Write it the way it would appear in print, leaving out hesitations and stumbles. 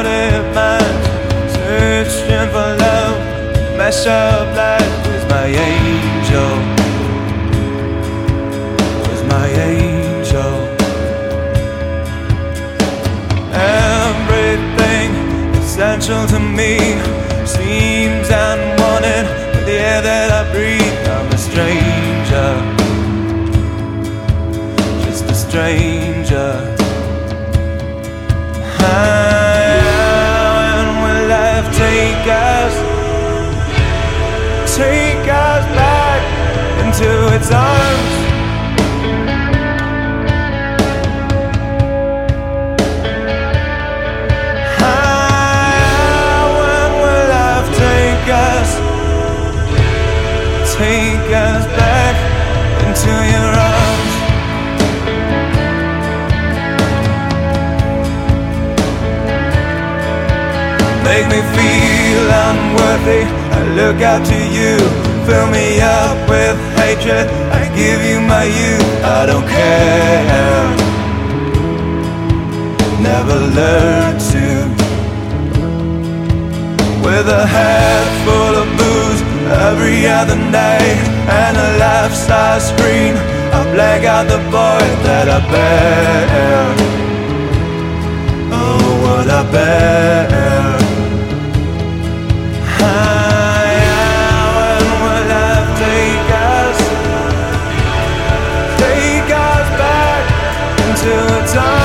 clouded mind, searching for love, mash up life. Where's my angel? Where's my angel? Everything essential to me seems unwanted. With the air that I breathe, I'm a stranger, just a stranger. When will life take us back into its arms? When will life take us back into your arms? Make me feel unworthy. I look out to you. Fill me up with hatred. I give you my youth. I don't care. Never learn to. With a head full of booze every other night and a life-size screen, I blank out the void that I bear. Oh, what I bear. When will life take us back into a time?